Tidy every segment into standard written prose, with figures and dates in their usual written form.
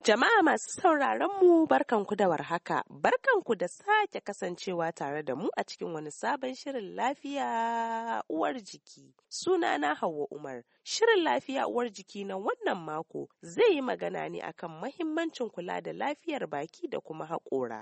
Jama'a masu sauraron mu barkanku da warhaka, barkanku da sake kasancewa tare da mu a cikin wani sabon shirin lafiya uwar jiki. Sunana Hauwa Umar. Shirin lafiya uwar jiki na wannan mako zai yi magana ne akan mahimmancin kula da lafiyar baki da kuma haƙora.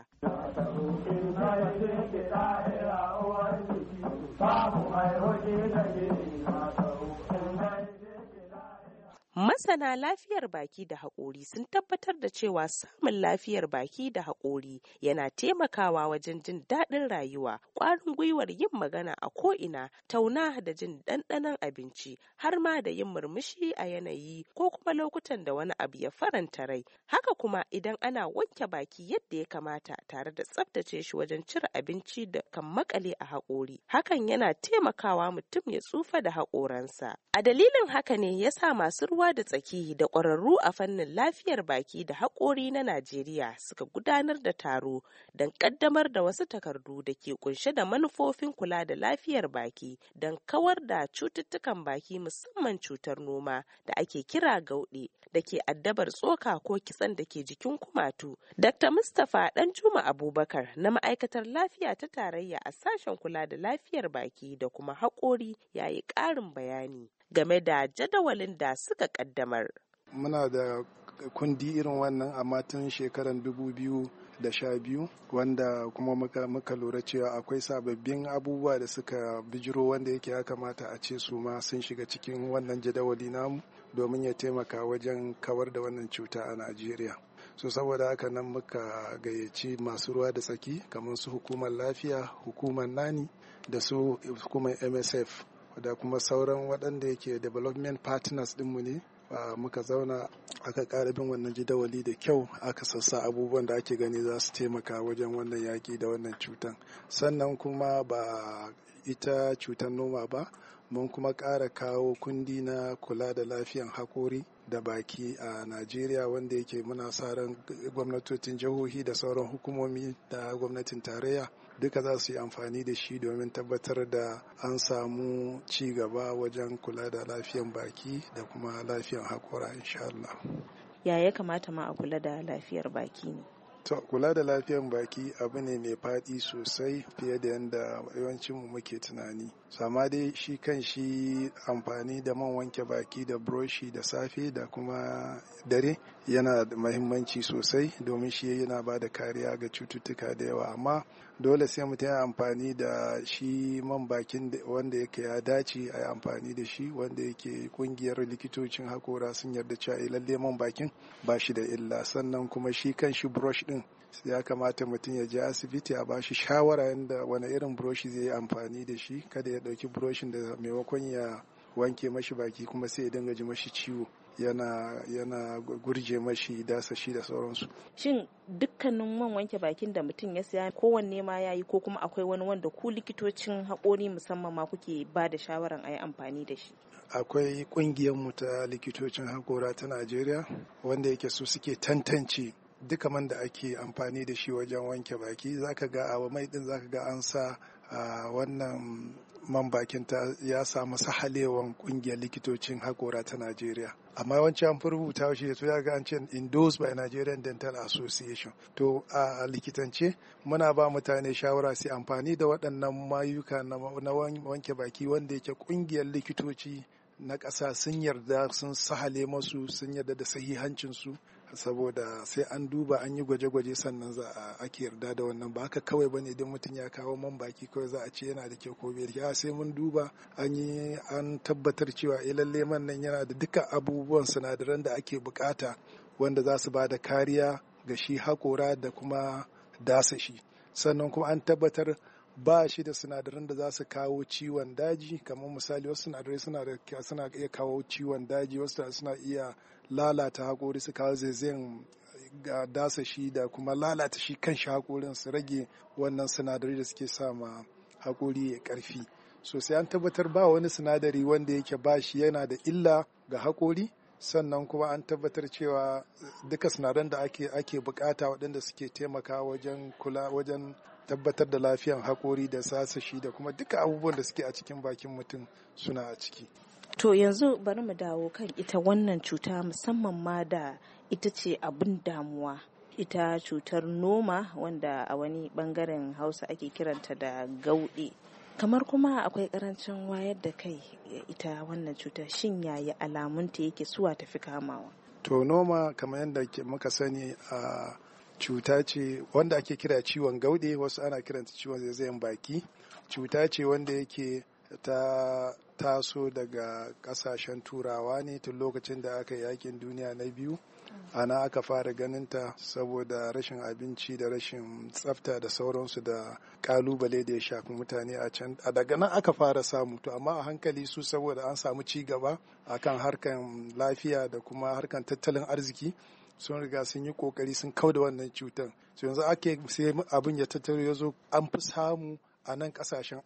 Masana lafiyar baki da haƙori sun tabbatar da cewa samun lafiyar baki da haƙori yana taimakawa wajen jin daɗin rayuwa, ƙwarin gwiwar yin magana a ko'ina, tauna da jin ɗanɗanon abinci, har ma da yin murmushi a yanayi ko kuma lokutan da wani abu ya faranta rai. Haka kuma idan ana wanke baki yadda ya kamata tare da tsaftace shi wajen cire abinci da kan makale a haƙori, hakan yana taimakawa mutum ya tsufa da haƙoransa. A dalilin haka ne yasa masu ruwa da tsaki da ƙwararru a fannin lafiyar baki da haƙori na Najeriya suka gudanar da taro don ƙaddamar da wasu takardu da ke kunshe da manufofin kula da lafiyar baki don kawar da cututtukan baki musamman cutar noma da ake kira gauɗe da ke addabar tsoka ko kitsen da ke jikin kumatu. Dr. Mustapha Danjuma Abubakar na ma'aikatar lafiya ta tarayya a sashen kula da lafiyar baki da kuma haƙori ya yi ƙarin bayani game da jadawalin da suka kaddamar. Muna da kundi irin wannan amma tun shekarar 2012 wanda kuma muka lura cewa akwai sababbin abubuwa da suka bijiro wanda yake ya kamata a ce su ma sun shiga cikin wannan jadawali namu domin ya taimaka wajen kawar da wannan cuta a Najeriya. So saboda haka nan muka gayyaci masu ruwa da tsaki kamar su hukumar lafiya, hukumar nani da su hukumar MSF da kuma sauran waɗanda yake development partners ɗinmu ne. Muka zauna aka ƙara bin wannan jadawali da kyau, aka sassa abubuwan da ake gani za su taimaka wajen wannan yaƙi da wannan cutan. Sannan kuma ba ita cutar noma ba, mun kuma ƙara kawo kundi na kula da lafiyan haƙori da baki a Najeriya wanda yake muna sa ran gwamnatocin jihohi da sauran hukumomi da gwamnatin tarayya duka za su yi amfani da shi domin tabbatar da an samu ci gaba wajen kula da lafiyan baki da kuma lafiyan haƙora insha Allah. Ya kamata ma a kula da lafiyar baki ne? To, kula da lafiyan baki abu ne mai faɗi sosai fiye da yadda yawancinmu muke tunani. Sama dai shi kan shi amfani da man wanke baki da buroshi da safe da kuma dare yana da mahimmanci sosai domin shi yana ba da kariya ga cututtuka da yawa, amma dole sai mutum ya amfani da shi man bakin wanda yake ya dace a yi amfani da shi, wanda yake kungiyar likitocin hakora sun yarda cewa lalle man bakin ba shi da illa. Sannan kuma shi kan shi brush din ya kamata mutum ya je asibiti a bashi shawara yadda wani irin buroshi zai yi amfani da shi, kada ya ɗauki buroshin da maimakon ya wanke mashi baki kuma sai ya dinga ji mashi ciwo yana gurje mashi dasa shi da sauransu. Shin dukkanin man wanke bakin da mutum ya siya kowanne ma ya yi, ko kuma akwai wani wanda ku likitocin haƙori musamman ma kuke ba da shawaran a yi amfani da shi? Akwai ƙungiyarmu ta likitocin haƙora ta Najeriya wanda yake su suke tantance duka man da ake amfani da shi wajen wanke baki. Zaka ga a mai din zaka ga an sa wannan man bakin ta ya samu sahalewan kungiyar likitocin hakora ta Najeriya, amma yawanci an fi rubuta shi to ya ga an ce endorsed by Nigerian Dental Association. To a likitance muna ba mutane shawara su amfani da waɗannan mayuka na wanke baki wanda yake kungiyar likitoci na ƙasa sun yarda, sun sahale masu, sun yarda da sahihancinsu, saboda sai an duba an yi gwaje-gwaje sannan za a ake yarda da wannan. Ba haka kawai bane idan mutum ya kawo man baki kawai za a ce yana da kyau ko bai da kyau. Sai mun duba an tabbatar cewa lalle man nan yana da duka abubuwan sinadaran da ake bukata wanda za su ba da kariya ga shi haƙora da kuma dasa shi. Sannan kuma an tabbatar ba shi da sinadaran da za su kawo ciwon daji, kamar misali wasu sinadarai suna iya kawo ciwon daji, wasu suna iya lalata haƙori, su kawo zaizayen ga dasa shi da kuma lalata shi kan shi haƙorin, su rage wannan sinadarai da suke sa ma haƙori ya ƙarfi. So sai an tabbatar ba wani sinadari wanda yake ba shi yana da illa ga haƙori. Sannan kuma an tabbatar cewa duka sinadaran da ake bukata waɗanda suke taimaka wajen tabbatar da lafiyan haƙori da sasashi da kuma duka abubuwan da suke a cikin bakin mutum suna a ciki. To yanzu bari mu dawo kan ita wannan cuta musamman ma da ita ce abin damuwa. Ita cutar noma wanda a wani bangaren Hausa ake kiranta da gauɗe. Kamar kuma akwai karancin wayar da kai ita wannan cuta, shin yaya alamunta yake, suwa tafi kamawa? To noma kamar yadda muka sani a cuta ce wanda ake kira ciwon gauɗe, wasu ana kiranta ciwon zaizayen baki. Cuta ce wanda yake ta taso daga kasashen turawa ne tun lokacin da aka yi yakin duniya na biyu. Ana aka fara ganinta saboda rashin abinci da rashin tsafta da sauransu da kalubale da ya shafi mutane a can. A daga nan aka fara samu, to amma a hankali su saboda an samu ci gaba akan harkan lafiya da kuma harkan tattalin arziki, sun riga sun yi kokari sun kauda wannan cutar. So yanzu ake sai abin ya tattaro ya zo an fi samu a nan kasashen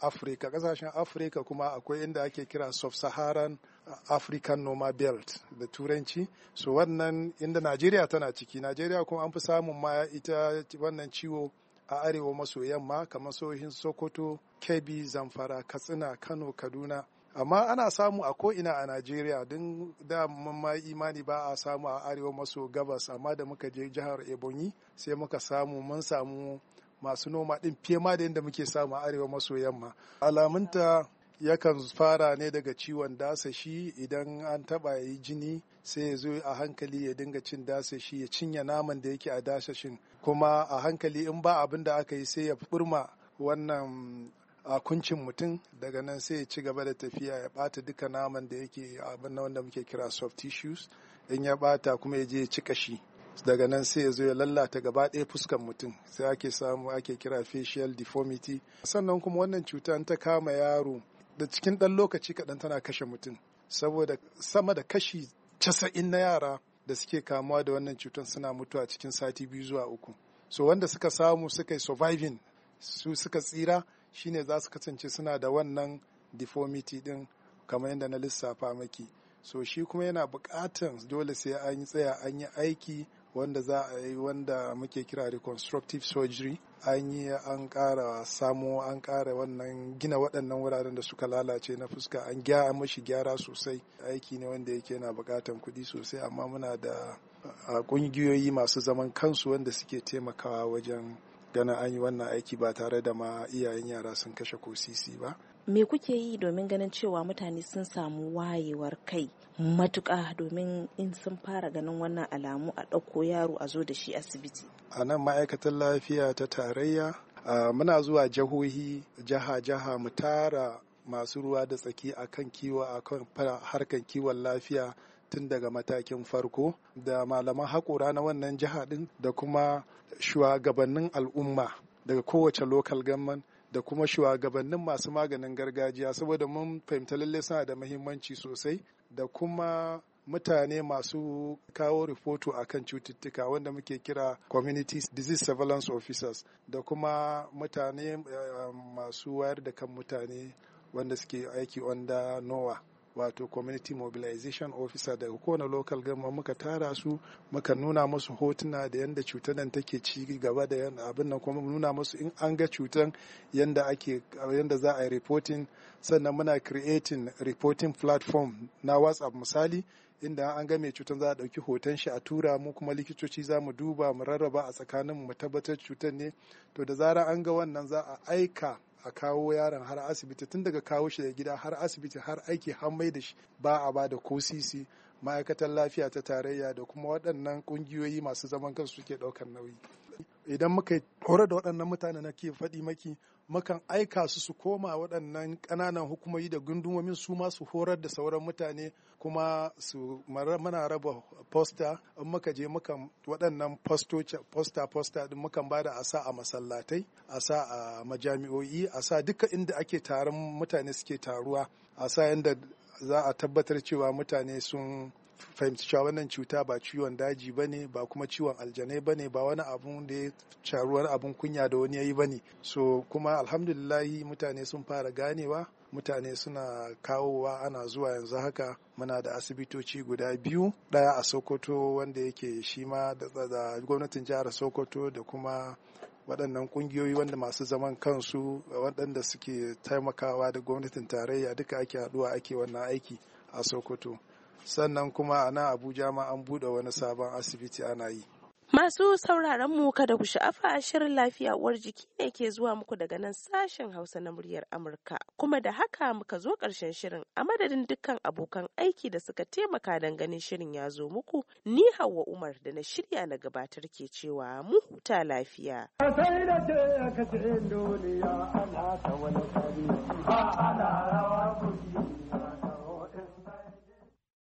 Afirka kuma akwai inda ake kira sub-Saharan African Noma Belt da turanci. So wannan inda Najeriya tana ciki. Najeriya kuma an fi samun ma ita wannan ciwo a arewa maso yamma kamar sohin Sokoto, Kebbi, Zamfara, Katsina, Kano, Kaduna. Amma ana samu a ko'ina a Najeriya, don da ma imani ba a samu a arewa maso gabas, amma da muka je jihar Ebonyi sai muka mun samu masu noma ɗin fiye ma da yadda muke samu a arewa maso yamma. Alamunta yakan fara ne daga ciwon dasashi, idan an taɓa yi jini sai ya zo a hankali ya dinga cin dasashi, ya cinye naman da yake a dasashin, kuma a hankali in ba abin da aka yi sai ya burma wannan a kuncin mutum, daga nan sai ya ci gaba da tafiya ya ɓata duka naman da yake abin wanda muke kira soft tissues. In ya ɓata kuma ya je ya ci kashi, daga nan sai ya zo ya lallata gaba ɗaya fuskan mutum, sai ake kira facial deformity. Sannan kuma wannan cuta ta kama yaro da cikin ɗan lokaci kaɗan tana kashe mutum, saboda sama da kashi 90 na yara da suke kamuwa da wannan cutar suna mutuwa cikin sati 2 zuwa 3. So wanda suka samu suka yi surviving, su suka tsira, shine za su kasance suna da wannan deformity din kamar yadda na lissafa maki. So shi kuma yana buƙatan dole sai an yi tsaya an yi aiki wanda za a yi, wanda muke kira reconstructive surgery. An ƙara wannan gina waɗannan wuraren da suka lalace na fuska, an gyara mashi gyara sosai. Aiki ne wanda yake yana buƙatan kuɗi sosai, amma muna da ƙungiyoyi masu zaman kansu wanda suke taimakawa wajen ganin an yi wannan aiki ba tare da ma iyayen yara sun kashe ko sisi ba. Me kuke yi domin ganin cewa mutane sun samu wayewar kai matuƙa, domin in sun fara ganin wannan alamu a ɗauko yaro a zo da shi asibiti? A nan ma'aikatan lafiya ta tarayya muna zuwa jiha mu tara masu ruwa da tsaki akan harkan kiwon lafiya, tun daga matakin farko da malaman haƙora na wannan jiha ɗin da kuma shugabannin al'umma daga kowace local government da kuma shugabannin masu maganin gargajiya, saboda mun fahimta lalle suna da muhimmanci sosai, da kuma mutane masu kawo rahoto akan cututtuka wanda muke kira community disease surveillance officers, da kuma mutane masu wayar da kan mutane wanda suke aiki under NOAA, wato community mobilization officer. Daga kowane local government muka tara su, muka nuna musu hotuna da yadda cutar nan take ci gaba da abin nan, kuma nuna musu in an ga cutar yadda za a yi reporting. Sannan muna creating reporting platform na WhatsApp misali, inda an ga mai cutar za a ɗauki hoton shi a tura mu, kuma likitoci za mu duba mu rarraba a tsakanin mu tabbatar cutar ne. To da zarar an ga wannan za a aika a kawo yaron har asibiti, tun daga kawo shi da gida har asibiti har aiki har mai da shi ba a ba da ko sisi. Ma'aikatan lafiya ta tarayya da kuma waɗannan ƙungiyoyi masu zaman kansu suke ɗaukar nauyi. Idan muka horar da waɗannan mutane na ke faɗi maki, mukan aika su koma waɗannan ƙananan hukumomi da gundumomin su ma su horar da sauran mutane, kuma muna raba posta. In muka je waɗannan posta din mukan bada a sa a masallatai, a sa a majami'o'i, a sa duka inda ake taron mutane suke taruwa, a sa yanda za a tabbatar cewa mutane sun fahimci cewa wannan cuta ba ciwon daji ba ne, ba kuma ciwon aljanai ba ne, ba wani abun da ya caruwar abun kunya da wani ya yi ba ne. So kuma alhamdulillahi mutane sun fara ganewa, mutane suna kawowa, ana zuwa yanzu haka. Muna da asibitoci guda 2, ɗaya a Sokoto wanda yake shi ma da gwamnatin jihar Sokoto, da kuma waɗannan ƙungiyoyi wanda masu zaman kansu waɗanda suke taimakawa da gwamnatin tarayya, duka ake haɗuwa ake wannan aiki a Sokoto. sannan kuma a nan Abuja ma an buɗe wani sabon asibiti ana yi. Masu sauraron mu kada ku sha'afa, shirin lafiya uwar jiki ne ke zuwa muku daga nan sashen Hausa na muryar Amurka. Kuma da haka muka zo ƙarshen shirin, a madadin dukkan abokan aiki da suka taimaka don ganin shirin ya zo muku. Ni Hauwa Umar da na shirya na gabatar ke cewa mu huta lafiya. Sai da ce ka ce duniya ana ta wani kari ba ana rawa kuɗi.